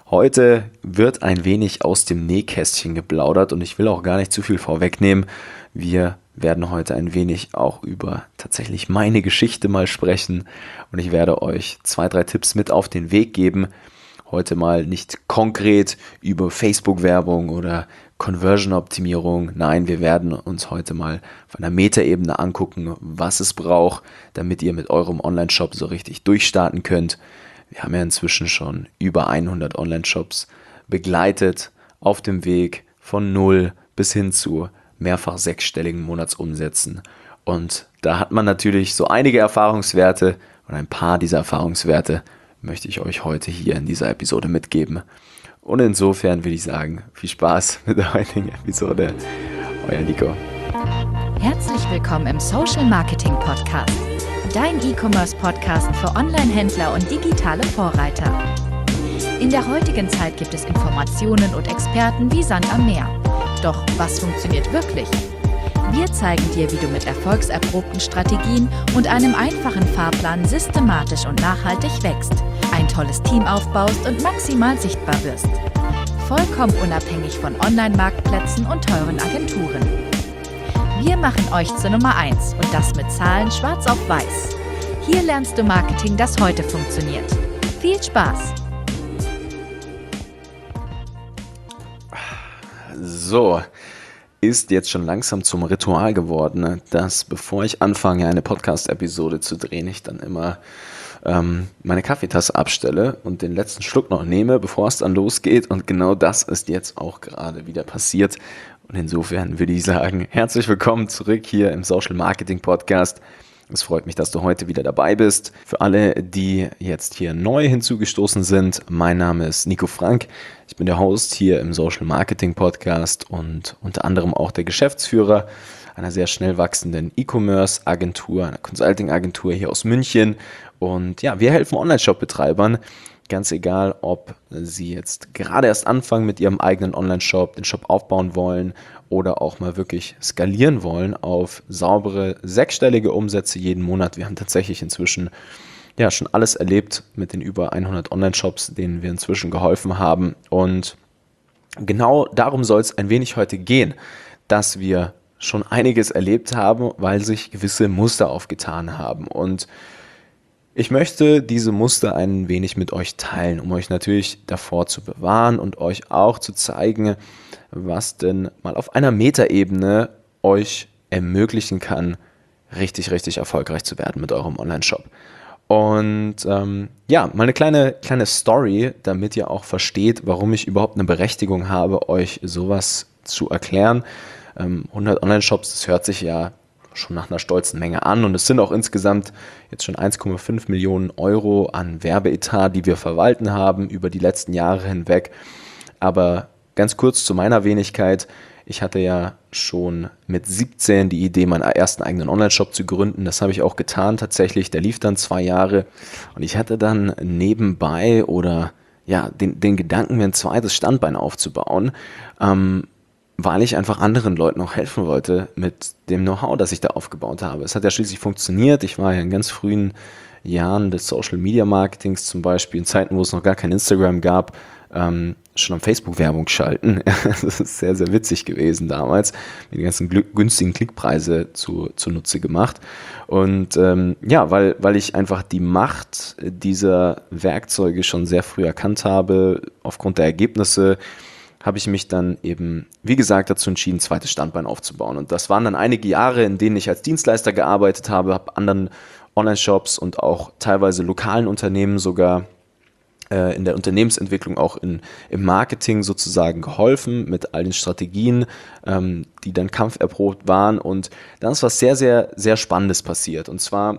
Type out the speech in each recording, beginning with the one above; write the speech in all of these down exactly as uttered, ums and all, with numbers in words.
Heute wird ein wenig aus dem Nähkästchen geplaudert und ich will auch gar nicht zu viel vorwegnehmen. Wir werden heute ein wenig auch über tatsächlich meine Geschichte mal sprechen und ich werde euch zwei, drei Tipps mit auf den Weg geben. Heute mal nicht konkret über Facebook-Werbung oder Conversion-Optimierung. Nein, wir werden uns heute mal von der Metaebene angucken, was es braucht, damit ihr mit eurem Online-Shop so richtig durchstarten könnt. Wir haben ja inzwischen schon über hundert Online-Shops begleitet auf dem Weg von null bis hin zu mehrfach sechsstelligen Monatsumsätzen. Und da hat man natürlich so einige Erfahrungswerte und ein paar dieser Erfahrungswerte möchte ich euch heute hier in dieser Episode mitgeben. Und insofern würde ich sagen, viel Spaß mit der heutigen Episode. Euer Nico. Herzlich willkommen im Social Marketing Podcast. Dein E-Commerce-Podcast für Online-Händler und digitale Vorreiter. In der heutigen Zeit gibt es Informationen und Experten wie Sand am Meer. Doch was funktioniert wirklich? Wir zeigen dir, wie du mit erfolgserprobten Strategien und einem einfachen Fahrplan systematisch und nachhaltig wächst, ein tolles Team aufbaust und maximal sichtbar wirst. Vollkommen unabhängig von Online-Marktplätzen und teuren Agenturen. Wir machen euch zur Nummer eins und das mit Zahlen schwarz auf weiß. Hier lernst du Marketing, das heute funktioniert. Viel Spaß! So, ist jetzt schon langsam zum Ritual geworden, dass bevor ich anfange, eine Podcast-Episode zu drehen, ich dann immer ähm, meine Kaffeetasse abstelle und den letzten Schluck noch nehme, bevor es dann losgeht. Und genau das ist jetzt auch gerade wieder passiert. Und insofern würde ich sagen, herzlich willkommen zurück hier im Social Marketing Podcast. Es freut mich, dass du heute wieder dabei bist. Für alle, die jetzt hier neu hinzugestoßen sind, mein Name ist Nico Frank. Ich bin der Host hier im Social Marketing Podcast und unter anderem auch der Geschäftsführer einer sehr schnell wachsenden E-Commerce-Agentur, einer Consulting-Agentur hier aus München. Und ja, wir helfen Online-Shop-Betreibern, ganz egal, ob sie jetzt gerade erst anfangen mit ihrem eigenen Online-Shop, den Shop aufbauen wollen oder auch mal wirklich skalieren wollen auf saubere, sechsstellige Umsätze jeden Monat. Wir haben tatsächlich inzwischen ja schon alles erlebt mit den über hundert Online-Shops, denen wir inzwischen geholfen haben. Und genau darum soll es ein wenig heute gehen, dass wir schon einiges erlebt haben, weil sich gewisse Muster aufgetan haben. Und ich möchte diese Muster ein wenig mit euch teilen, um euch natürlich davor zu bewahren und euch auch zu zeigen, was denn mal auf einer Metaebene euch ermöglichen kann, richtig, richtig erfolgreich zu werden mit eurem Online-Shop. Und ähm, ja, mal eine kleine, kleine Story, damit ihr auch versteht, warum ich überhaupt eine Berechtigung habe, euch sowas zu erklären. Ähm, hundert Online-Shops, das hört sich ja schon nach einer stolzen Menge an und es sind auch insgesamt jetzt schon eins Komma fünf Millionen Euro an Werbeetat, die wir verwalten haben über die letzten Jahre hinweg. Aber ganz kurz zu meiner Wenigkeit. Ich hatte ja schon mit siebzehn die Idee, meinen ersten eigenen Online-Shop zu gründen. Das habe ich auch getan tatsächlich. Der lief dann zwei Jahre und ich hatte dann nebenbei oder ja den, den Gedanken, mir ein zweites Standbein aufzubauen, ähm, weil ich einfach anderen Leuten auch helfen wollte mit dem Know-how, das ich da aufgebaut habe. Es hat ja schließlich funktioniert. Ich war ja in ganz frühen Jahren des Social-Media-Marketings, zum Beispiel in Zeiten, wo es noch gar kein Instagram gab, ähm, schon am Facebook-Werbung schalten. Das ist sehr, sehr witzig gewesen damals, mir die ganzen günstigen Klickpreise zu, zunutze gemacht. Und ähm, ja, weil, weil ich einfach die Macht dieser Werkzeuge schon sehr früh erkannt habe, aufgrund der Ergebnisse, habe ich mich dann eben, wie gesagt, dazu entschieden, ein zweites Standbein aufzubauen. Und das waren dann einige Jahre, in denen ich als Dienstleister gearbeitet habe, habe anderen Online-Shops und auch teilweise lokalen Unternehmen sogar äh, in der Unternehmensentwicklung, auch in, im Marketing sozusagen geholfen mit all den Strategien, ähm, die dann kampferprobt waren. Und dann ist was sehr, sehr, sehr Spannendes passiert. Und zwar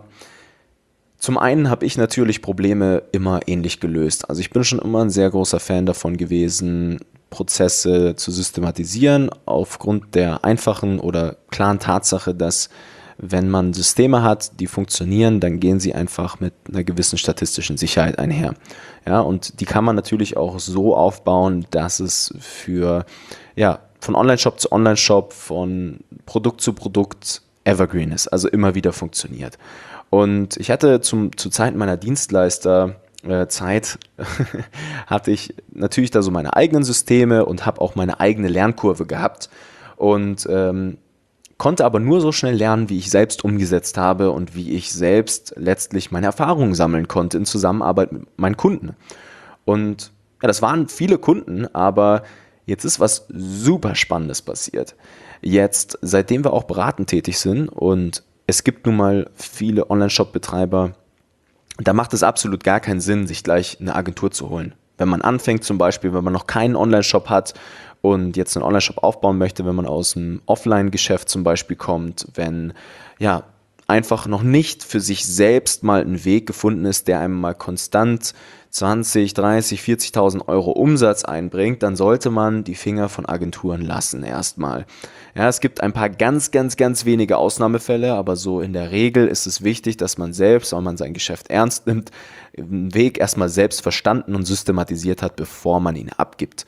zum einen habe ich natürlich Probleme immer ähnlich gelöst. Also ich bin schon immer ein sehr großer Fan davon gewesen, Prozesse zu systematisieren, aufgrund der einfachen oder klaren Tatsache, dass wenn man Systeme hat, die funktionieren, dann gehen sie einfach mit einer gewissen statistischen Sicherheit einher. Ja, und die kann man natürlich auch so aufbauen, dass es für, ja, von Online-Shop zu Online-Shop, von Produkt zu Produkt evergreen ist, also immer wieder funktioniert. Und ich hatte zum, zu Zeiten meiner Dienstleister äh, Zeit hatte ich natürlich da so meine eigenen Systeme und habe auch meine eigene Lernkurve gehabt und ähm, konnte aber nur so schnell lernen, wie ich selbst umgesetzt habe und wie ich selbst letztlich meine Erfahrungen sammeln konnte in Zusammenarbeit mit meinen Kunden. Und ja, das waren viele Kunden, aber jetzt ist was super Spannendes passiert. Jetzt, seitdem wir auch beratend tätig sind und es gibt nun mal viele Online-Shop-Betreiber, da macht es absolut gar keinen Sinn, sich gleich eine Agentur zu holen. Wenn man anfängt zum Beispiel, wenn man noch keinen Online-Shop hat und jetzt einen Online-Shop aufbauen möchte, wenn man aus dem Offline-Geschäft zum Beispiel kommt, wenn ja einfach noch nicht für sich selbst mal ein Weg gefunden ist, der einem mal konstant zwanzig, dreißig, vierzigtausend Euro Umsatz einbringt, dann sollte man die Finger von Agenturen lassen erstmal. Ja, es gibt ein paar ganz, ganz, ganz wenige Ausnahmefälle, aber so in der Regel ist es wichtig, dass man selbst, wenn man sein Geschäft ernst nimmt, den Weg erstmal selbst verstanden und systematisiert hat, bevor man ihn abgibt.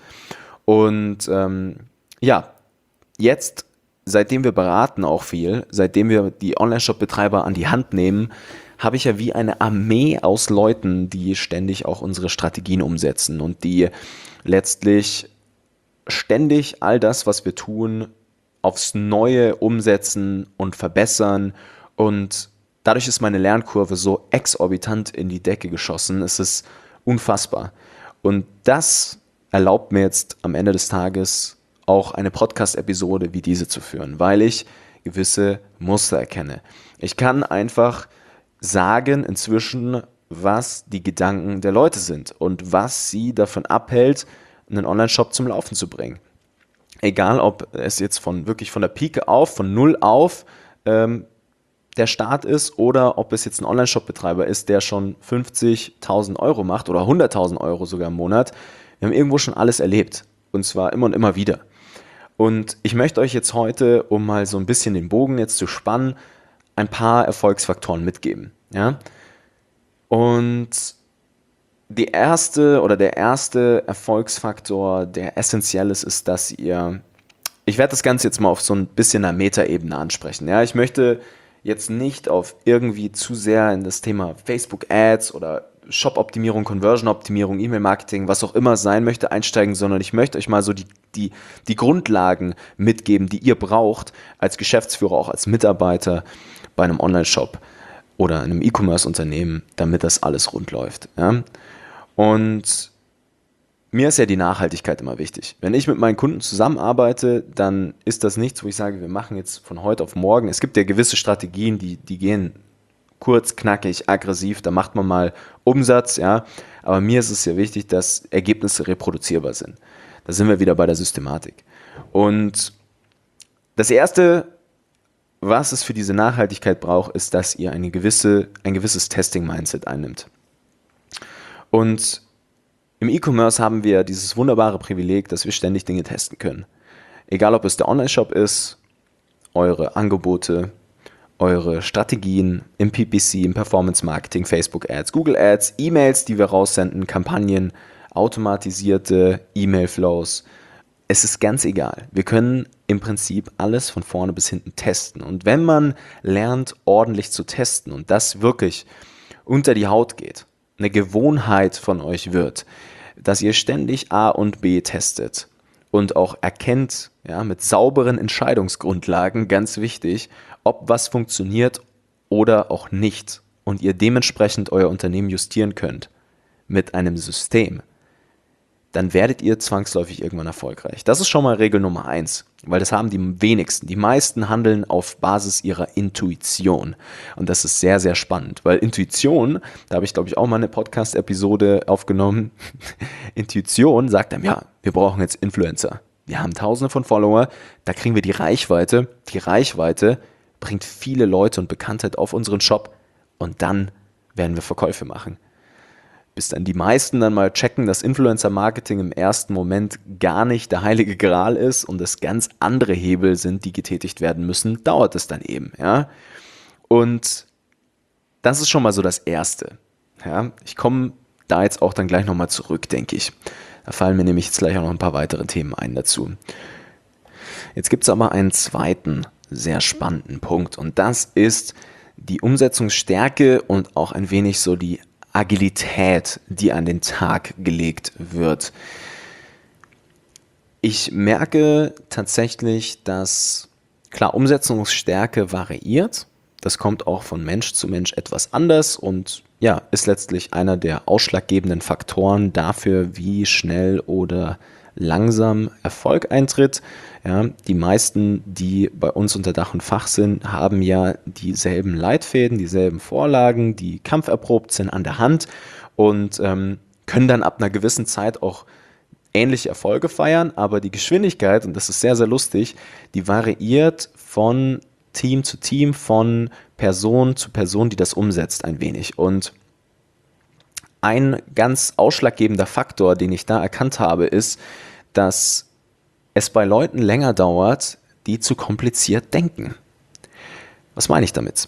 Und ähm, ja, jetzt, seitdem wir beraten auch viel, seitdem wir die Online-Shop-Betreiber an die Hand nehmen, habe ich ja wie eine Armee aus Leuten, die ständig auch unsere Strategien umsetzen und die letztlich ständig all das, was wir tun, aufs Neue umsetzen und verbessern. Und dadurch ist meine Lernkurve so exorbitant in die Decke geschossen. Es ist unfassbar. Und das erlaubt mir jetzt am Ende des Tages auch eine Podcast-Episode wie diese zu führen, weil ich gewisse Muster erkenne. Ich kann einfach sagen inzwischen, was die Gedanken der Leute sind und was sie davon abhält, einen Online-Shop zum Laufen zu bringen. Egal, ob es jetzt von wirklich von der Pike auf, von null auf ähm, der Start ist oder ob es jetzt ein Online-Shop-Betreiber ist, der schon fünfzigtausend Euro macht oder hunderttausend Euro sogar im Monat. Wir haben irgendwo schon alles erlebt und zwar immer und immer wieder. Und ich möchte euch jetzt heute, um mal so ein bisschen den Bogen jetzt zu spannen, ein paar Erfolgsfaktoren mitgeben. Ja? Und die erste oder der erste Erfolgsfaktor, der essentiell ist, ist, dass ihr, ich werde das Ganze jetzt mal auf so ein bisschen einer Metaebene ansprechen. Ja? Ich möchte jetzt nicht auf irgendwie zu sehr in das Thema Facebook-Ads oder Shop-Optimierung, Conversion-Optimierung, E-Mail-Marketing, was auch immer sein möchte, einsteigen, sondern ich möchte euch mal so die, die, die Grundlagen mitgeben, die ihr braucht als Geschäftsführer, auch als Mitarbeiter bei einem Online-Shop oder einem E-Commerce-Unternehmen, damit das alles rund läuft. Ja? Und mir ist ja die Nachhaltigkeit immer wichtig. Wenn ich mit meinen Kunden zusammenarbeite, dann ist das nichts, wo ich sage, wir machen jetzt von heute auf morgen. Es gibt ja gewisse Strategien, die, die gehen kurz, knackig, aggressiv, da macht man mal Umsatz, ja. Aber mir ist es ja wichtig, dass Ergebnisse reproduzierbar sind. Da sind wir wieder bei der Systematik. Und das Erste, was es für diese Nachhaltigkeit braucht, ist, dass ihr eine gewisse, ein gewisses Testing-Mindset einnimmt. Und im E-Commerce haben wir dieses wunderbare Privileg, dass wir ständig Dinge testen können. Egal, ob es der Online-Shop ist, eure Angebote, eure Strategien im P P C, im Performance-Marketing, Facebook-Ads, Google-Ads, E-Mails, die wir raussenden, Kampagnen, automatisierte E-Mail-Flows. Es ist ganz egal. Wir können im Prinzip alles von vorne bis hinten testen. Und wenn man lernt, ordentlich zu testen und das wirklich unter die Haut geht, eine Gewohnheit von euch wird, dass ihr ständig A und B testet und auch erkennt, ja, mit sauberen Entscheidungsgrundlagen, ganz wichtig, ob was funktioniert oder auch nicht und ihr dementsprechend euer Unternehmen justieren könnt mit einem System, dann werdet ihr zwangsläufig irgendwann erfolgreich. Das ist schon mal Regel Nummer eins, weil das haben die wenigsten. Die meisten handeln auf Basis ihrer Intuition und das ist sehr, sehr spannend, weil Intuition, da habe ich glaube ich auch mal eine Podcast-Episode aufgenommen, Intuition sagt einem, ja, wir brauchen jetzt Influencer. Wir haben tausende von Follower, da kriegen wir die Reichweite. Die Reichweite bringt viele Leute und Bekanntheit auf unseren Shop und dann werden wir Verkäufe machen. Bis dann die meisten dann mal checken, dass Influencer-Marketing im ersten Moment gar nicht der heilige Gral ist und es ganz andere Hebel sind, die getätigt werden müssen, dauert es dann eben. Ja? Und das ist schon mal so das Erste. Ja? Ich komme da jetzt auch dann gleich nochmal zurück, denke ich. Da fallen mir nämlich jetzt gleich auch noch ein paar weitere Themen ein dazu. Jetzt gibt es aber einen zweiten sehr spannenden Punkt und das ist die Umsetzungsstärke und auch ein wenig so die Agilität, die an den Tag gelegt wird. Ich merke tatsächlich, dass, klar, Umsetzungsstärke variiert. Das kommt auch von Mensch zu Mensch etwas anders und ja, ist letztlich einer der ausschlaggebenden Faktoren dafür, wie schnell oder langsam Erfolg eintritt. Ja, die meisten, die bei uns unter Dach und Fach sind, haben ja dieselben Leitfäden, dieselben Vorlagen, die kampferprobt sind an der Hand und ähm, können dann ab einer gewissen Zeit auch ähnliche Erfolge feiern, aber die Geschwindigkeit, und das ist sehr, sehr lustig, die variiert von Team zu Team, von Person zu Person, die das umsetzt, ein wenig. Und ein ganz ausschlaggebender Faktor, den ich da erkannt habe, ist, dass es bei Leuten länger dauert, die zu kompliziert denken. Was meine ich damit?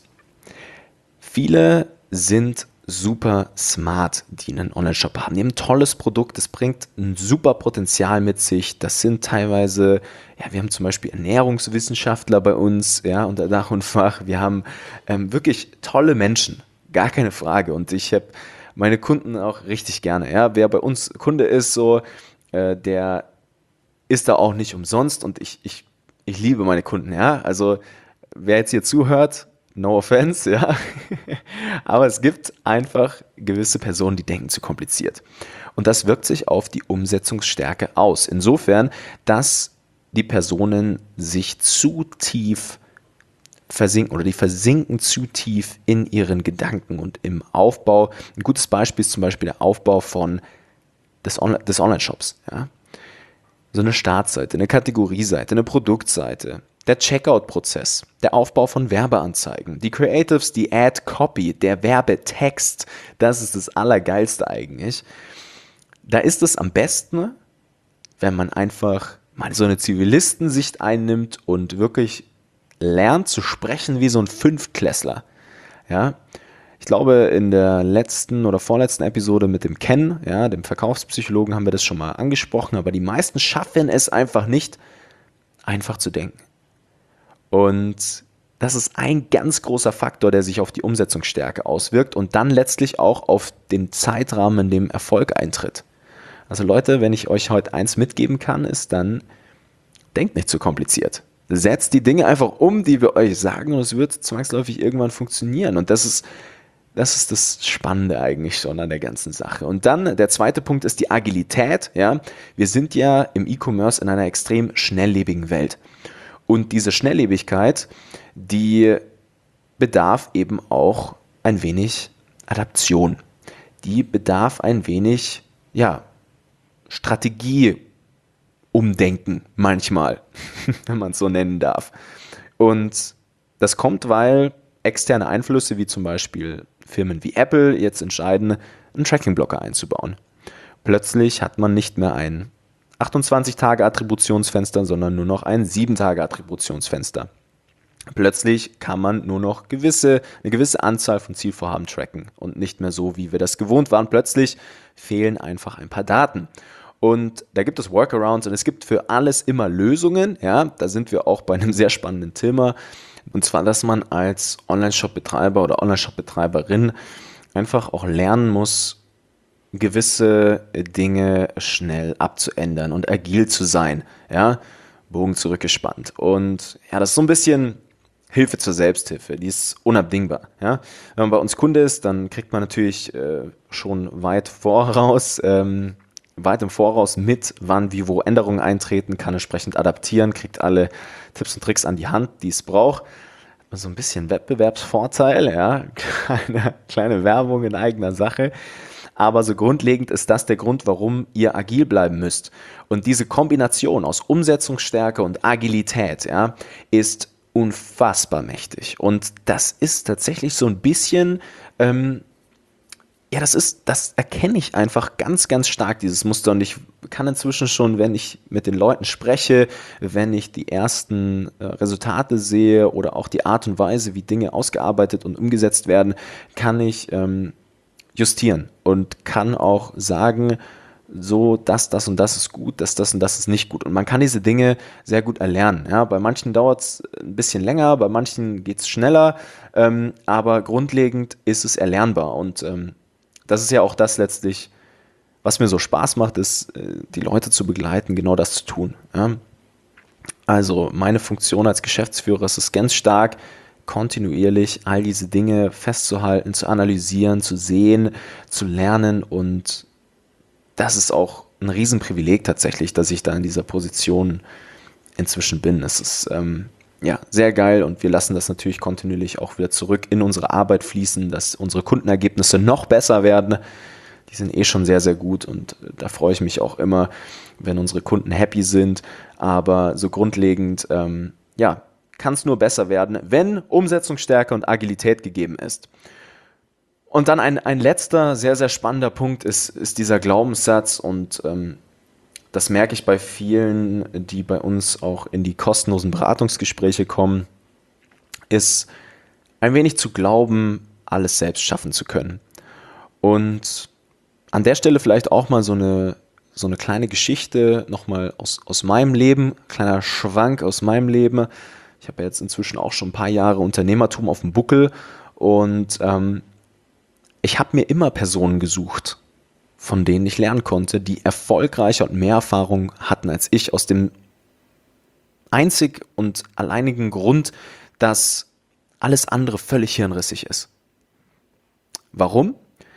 Viele sind super smart, die einen Online-Shop haben. Die haben ein tolles Produkt, das bringt ein super Potenzial mit sich. Das sind teilweise, ja, wir haben zum Beispiel Ernährungswissenschaftler bei uns, ja, unter Dach und Fach. Wir haben ähm, wirklich tolle Menschen, gar keine Frage. Und ich habe meine Kunden auch richtig gerne. Ja, wer bei uns Kunde ist, so, äh, der ist da auch nicht umsonst. Und ich, ich, ich liebe meine Kunden. Ja, also wer jetzt hier zuhört, no offense, ja, aber es gibt einfach gewisse Personen, die denken zu kompliziert. Und das wirkt sich auf die Umsetzungsstärke aus. Insofern, dass die Personen sich zu tief versinken oder die versinken zu tief in ihren Gedanken und im Aufbau. Ein gutes Beispiel ist zum Beispiel der Aufbau von des, Onli- des Online-Shops. Ja? So eine Startseite, eine Kategorieseite, eine Produktseite. Der Checkout-Prozess, der Aufbau von Werbeanzeigen, die Creatives, die Ad-Copy, der Werbetext, das ist das Allergeilste eigentlich. Da ist es am besten, wenn man einfach mal so eine Zivilistensicht einnimmt und wirklich lernt zu sprechen wie so ein Fünftklässler. Ja? Ich glaube, in der letzten oder vorletzten Episode mit dem Ken, ja, dem Verkaufspsychologen, haben wir das schon mal angesprochen, aber die meisten schaffen es einfach nicht, einfach zu denken. Und das ist ein ganz großer Faktor, der sich auf die Umsetzungsstärke auswirkt und dann letztlich auch auf den Zeitrahmen, in dem Erfolg eintritt. Also Leute, wenn ich euch heute eins mitgeben kann, ist dann, denkt nicht zu kompliziert. Setzt die Dinge einfach um, die wir euch sagen und es wird zwangsläufig irgendwann funktionieren. Und das ist, das ist das Spannende eigentlich schon an der ganzen Sache. Und dann der zweite Punkt ist die Agilität. Ja? Wir sind ja im E-Commerce in einer extrem schnelllebigen Welt. Und diese Schnelllebigkeit, die bedarf eben auch ein wenig Adaption. Die bedarf ein wenig, ja, Strategie-Umdenken manchmal, wenn man es so nennen darf. Und das kommt, weil externe Einflüsse, wie zum Beispiel Firmen wie Apple, jetzt entscheiden, einen Tracking-Blocker einzubauen. Plötzlich hat man nicht mehr ein achtundzwanzig Tage Attributionsfenster, sondern nur noch ein sieben Tage Attributionsfenster. Plötzlich kann man nur noch gewisse, eine gewisse Anzahl von Zielvorhaben tracken und nicht mehr so, wie wir das gewohnt waren. Plötzlich fehlen einfach ein paar Daten. Und da gibt es Workarounds und es gibt für alles immer Lösungen. Ja, da sind wir auch bei einem sehr spannenden Thema. Und zwar, dass man als Online-Shop-Betreiber oder Online-Shop-Betreiberin einfach auch lernen muss, gewisse Dinge schnell abzuändern und agil zu sein, ja, Bogen zurückgespannt. Und ja, das ist so ein bisschen Hilfe zur Selbsthilfe, die ist unabdingbar, ja. Wenn man bei uns Kunde ist, dann kriegt man natürlich äh, schon weit voraus, ähm, weit im Voraus mit, wann, wie, wo Änderungen eintreten, kann entsprechend adaptieren, kriegt alle Tipps und Tricks an die Hand, die es braucht. So ein bisschen Wettbewerbsvorteil, ja, kleine, kleine Werbung in eigener Sache. Aber so grundlegend ist das der Grund, warum ihr agil bleiben müsst. Und diese Kombination aus Umsetzungsstärke und Agilität, ja, ist unfassbar mächtig. Und das ist tatsächlich so ein bisschen, ähm, ja, das ist, das erkenne ich einfach ganz, ganz stark, dieses Muster. Und ich kann inzwischen schon, wenn ich mit den Leuten spreche, wenn ich die ersten äh, Resultate sehe oder auch die Art und Weise, wie Dinge ausgearbeitet und umgesetzt werden, kann ich ähm, justieren und kann auch sagen, so, das, das und das ist gut, das, das und das ist nicht gut. Und man kann diese Dinge sehr gut erlernen. Ja, bei manchen dauert es ein bisschen länger, bei manchen geht es schneller, ähm, aber grundlegend ist es erlernbar. Und ähm, das ist ja auch das letztlich, was mir so Spaß macht, ist, die Leute zu begleiten, genau das zu tun. Ja? Also meine Funktion als Geschäftsführer ist es ganz stark, kontinuierlich all diese Dinge festzuhalten, zu analysieren, zu sehen, zu lernen, und das ist auch ein Riesenprivileg tatsächlich, dass ich da in dieser Position inzwischen bin. Es ist ähm, ja sehr geil, und wir lassen das natürlich kontinuierlich auch wieder zurück in unsere Arbeit fließen, dass unsere Kundenergebnisse noch besser werden. Die sind eh schon sehr, sehr gut, und da freue ich mich auch immer, wenn unsere Kunden happy sind. Aber so grundlegend, ähm, ja, kann es nur besser werden, wenn Umsetzungsstärke und Agilität gegeben ist. Und dann ein, ein letzter, sehr, sehr spannender Punkt ist, ist dieser Glaubenssatz, und ähm, das merke ich bei vielen, die bei uns auch in die kostenlosen Beratungsgespräche kommen, ist ein wenig zu glauben, alles selbst schaffen zu können. Und an der Stelle vielleicht auch mal so eine, so eine kleine Geschichte nochmal aus, aus meinem Leben, kleiner Schwank aus meinem Leben. Ich habe ja jetzt inzwischen auch schon ein paar Jahre Unternehmertum auf dem Buckel, und ähm, ich habe mir immer Personen gesucht, von denen ich lernen konnte, die erfolgreicher und mehr Erfahrung hatten als ich, aus dem einzig und alleinigen Grund, dass alles andere völlig hirnrissig ist. Warum?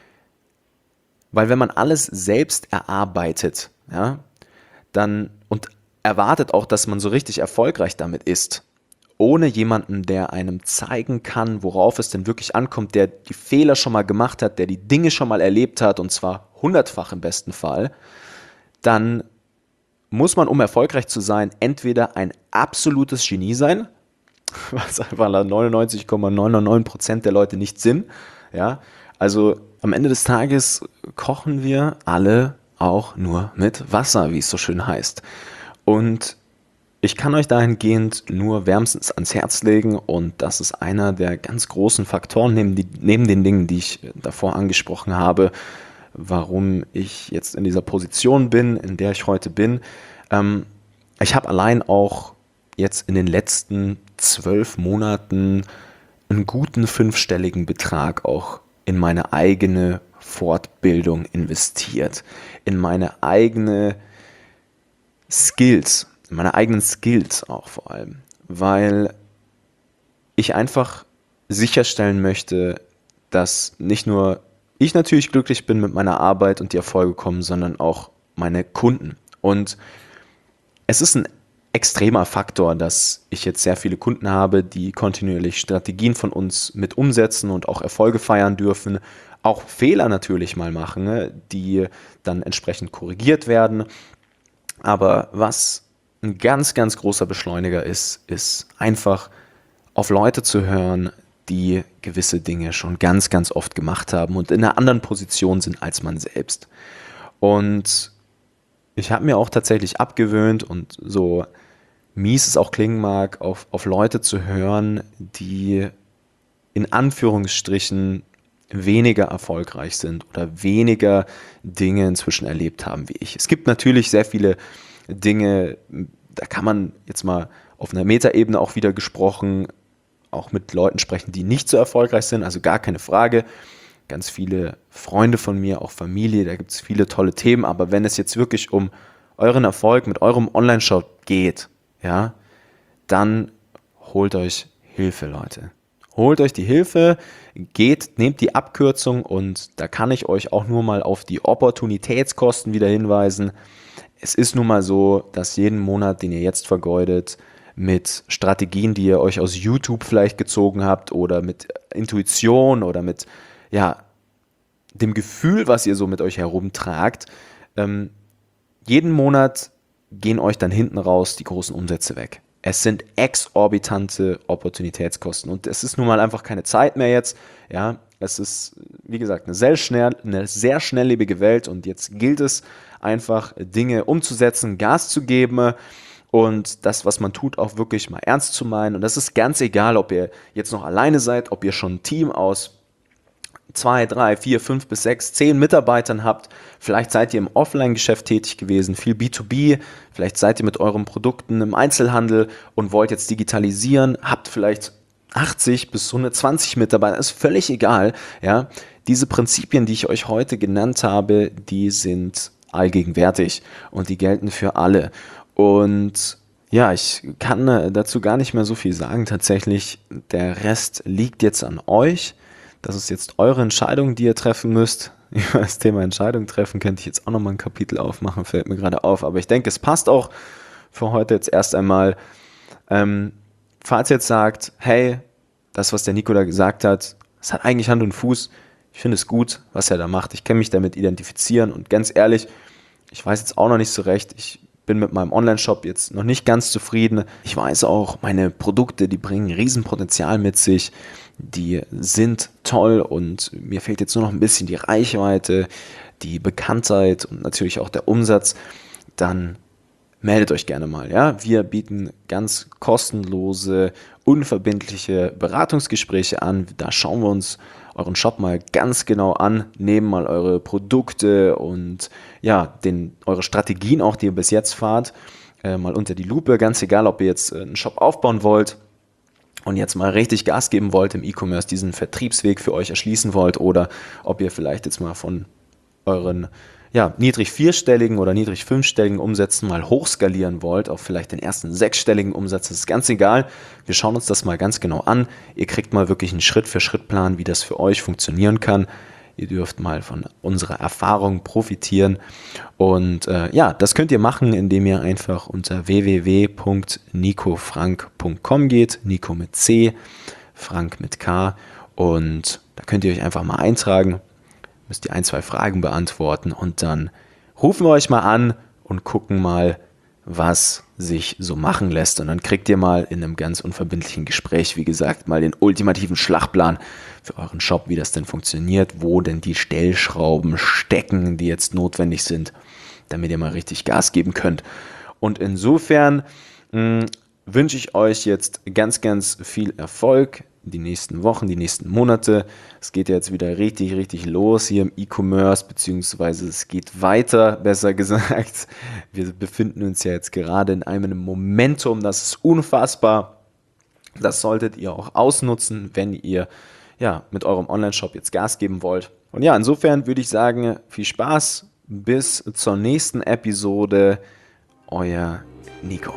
Weil wenn man alles selbst erarbeitet, ja, dann und erwartet auch, dass man so richtig erfolgreich damit ist, ohne jemanden, der einem zeigen kann, worauf es denn wirklich ankommt, der die Fehler schon mal gemacht hat, der die Dinge schon mal erlebt hat, und zwar hundertfach im besten Fall, dann muss man, um erfolgreich zu sein, entweder ein absolutes Genie sein, was einfach neunundneunzig Komma neunundneunzig Prozent der Leute nicht sind. Ja? Also am Ende des Tages kochen wir alle auch nur mit Wasser, wie es so schön heißt. Und ich kann euch dahingehend nur wärmstens ans Herz legen, und das ist einer der ganz großen Faktoren, neben, die, neben den Dingen, die ich davor angesprochen habe, warum ich jetzt in dieser Position bin, in der ich heute bin. Ähm, ich habe allein auch jetzt in den letzten zwölf Monaten einen guten fünfstelligen Betrag auch in meine eigene Fortbildung investiert, in meine eigene Skills, in meine eigenen Skills auch vor allem, weil ich einfach sicherstellen möchte, dass nicht nur ich natürlich glücklich bin mit meiner Arbeit und die Erfolge kommen, sondern auch meine Kunden. Und es ist ein extremer Faktor, dass ich jetzt sehr viele Kunden habe, die kontinuierlich Strategien von uns mit umsetzen und auch Erfolge feiern dürfen, auch Fehler natürlich mal machen, die dann entsprechend korrigiert werden. Aber was ein ganz, ganz großer Beschleuniger ist, ist einfach auf Leute zu hören, die gewisse Dinge schon ganz, ganz oft gemacht haben und in einer anderen Position sind als man selbst. Und ich habe mir auch tatsächlich abgewöhnt, und so mies es auch klingen mag, auf, auf Leute zu hören, die in Anführungsstrichen weniger erfolgreich sind oder weniger Dinge inzwischen erlebt haben wie ich. Es gibt natürlich sehr viele Dinge, da kann man jetzt mal auf einer Metaebene auch wieder gesprochen, auch mit Leuten sprechen, die nicht so erfolgreich sind, also gar keine Frage. Ganz viele Freunde von mir, auch Familie, da gibt es viele tolle Themen, aber wenn es jetzt wirklich um euren Erfolg mit eurem Online-Shop geht, ja, dann holt euch Hilfe, Leute. Holt euch die Hilfe, geht, nehmt die Abkürzung, und da kann ich euch auch nur mal auf die Opportunitätskosten wieder hinweisen. Es ist nun mal so, dass jeden Monat, den ihr jetzt vergeudet, mit Strategien, die ihr euch aus YouTube vielleicht gezogen habt, oder mit Intuition oder mit ja, dem Gefühl, was ihr so mit euch herumtragt, ähm, jeden Monat gehen euch dann hinten raus die großen Umsätze weg. Es sind exorbitante Opportunitätskosten, und es ist nun mal einfach keine Zeit mehr jetzt. Ja, es ist, wie gesagt, eine sehr schnell, eine sehr schnelllebige Welt, und jetzt gilt es einfach, Dinge umzusetzen, Gas zu geben und das, was man tut, auch wirklich mal ernst zu meinen. Und das ist ganz egal, ob ihr jetzt noch alleine seid, ob ihr schon ein Team aus zwei, drei, vier, fünf bis sechs, zehn Mitarbeitern habt. Vielleicht seid ihr im Offline-Geschäft tätig gewesen, viel B zwei B. Vielleicht seid ihr mit euren Produkten im Einzelhandel und wollt jetzt digitalisieren. Habt vielleicht achtzig bis hundertzwanzig Mitarbeiter, ist völlig egal. Ja? Diese Prinzipien, die ich euch heute genannt habe, die sind allgegenwärtig und die gelten für alle. Und ja, ich kann dazu gar nicht mehr so viel sagen. Tatsächlich, der Rest liegt jetzt an euch. Das ist jetzt eure Entscheidung, die ihr treffen müsst. Über das Thema Entscheidung treffen könnte ich jetzt auch nochmal ein Kapitel aufmachen, fällt mir gerade auf. Aber ich denke, es passt auch für heute jetzt erst einmal. Ähm, falls ihr jetzt sagt, hey, das, was der Nico da gesagt hat, das hat eigentlich Hand und Fuß. Ich finde es gut, was er da macht. Ich kann mich damit identifizieren. Und ganz ehrlich, ich weiß jetzt auch noch nicht so recht. Ich bin mit meinem Online-Shop jetzt noch nicht ganz zufrieden. Ich weiß auch, meine Produkte, die bringen Riesenpotenzial mit sich. Die sind toll und mir fehlt jetzt nur noch ein bisschen die Reichweite, die Bekanntheit und natürlich auch der Umsatz. Dann meldet euch gerne mal. Ja? Wir bieten ganz kostenlose, unverbindliche Beratungsgespräche an. Da schauen wir uns euren Shop mal ganz genau an, nehmen mal eure Produkte und ja, den, eure Strategien auch, die ihr bis jetzt fahrt, äh, mal unter die Lupe. Ganz egal, ob ihr jetzt einen Shop aufbauen wollt und jetzt mal richtig Gas geben wollt im E-Commerce, diesen Vertriebsweg für euch erschließen wollt oder ob ihr vielleicht jetzt mal von euren ja, niedrig vierstelligen oder niedrig fünfstelligen Umsätzen mal hochskalieren wollt, auf vielleicht den ersten sechsstelligen Umsatz, das ist ganz egal. Wir schauen uns das mal ganz genau an. Ihr kriegt mal wirklich einen Schritt-für-Schritt-Plan, wie das für euch funktionieren kann. Ihr dürft mal von unserer Erfahrung profitieren. Und äh, ja, das könnt ihr machen, indem ihr einfach unter w w w punkt nico frank punkt com geht. Nico mit C, Frank mit K. Und da könnt ihr euch einfach mal eintragen. Müsst ihr ein, zwei Fragen beantworten und dann rufen wir euch mal an und gucken mal, was sich so machen lässt. Und dann kriegt ihr mal in einem ganz unverbindlichen Gespräch, wie gesagt, mal den ultimativen Schlachtplan für euren Shop, wie das denn funktioniert, wo denn die Stellschrauben stecken, die jetzt notwendig sind, damit ihr mal richtig Gas geben könnt. Und insofern mh, wünsche ich euch jetzt ganz, ganz viel Erfolg die nächsten Wochen, die nächsten Monate. Es geht jetzt wieder richtig, richtig los hier im E-Commerce, beziehungsweise es geht weiter, besser gesagt. Wir befinden uns ja jetzt gerade in einem Momentum, das ist unfassbar. Das solltet ihr auch ausnutzen, wenn ihr ja mit eurem Online-Shop jetzt Gas geben wollt. Und ja, insofern würde ich sagen, viel Spaß, bis zur nächsten Episode. Euer Nico.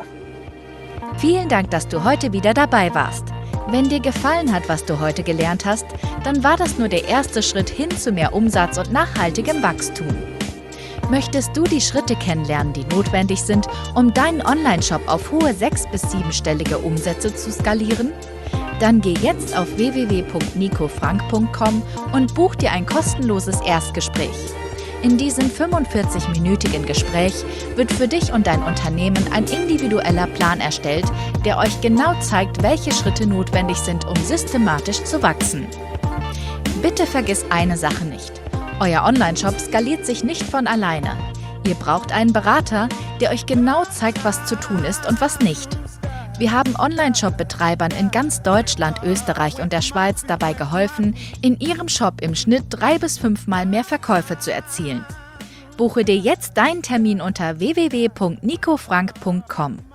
Vielen Dank, dass du heute wieder dabei warst. Wenn dir gefallen hat, was du heute gelernt hast, dann war das nur der erste Schritt hin zu mehr Umsatz und nachhaltigem Wachstum. Möchtest du die Schritte kennenlernen, die notwendig sind, um deinen Online-Shop auf hohe sechs- bis siebenstellige Umsätze zu skalieren? Dann geh jetzt auf w w w punkt nico frank punkt com und buch dir ein kostenloses Erstgespräch. In diesem fünfundvierzig-minütigen Gespräch wird für dich und dein Unternehmen ein individueller Plan erstellt, der euch genau zeigt, welche Schritte notwendig sind, um systematisch zu wachsen. Bitte vergiss eine Sache nicht. Euer Online-Shop skaliert sich nicht von alleine. Ihr braucht einen Berater, der euch genau zeigt, was zu tun ist und was nicht. Wir haben Online-Shop-Betreibern in ganz Deutschland, Österreich und der Schweiz dabei geholfen, in ihrem Shop im Schnitt drei bis fünfmal mehr Verkäufe zu erzielen. Buche dir jetzt deinen Termin unter w w w punkt nico frank punkt com.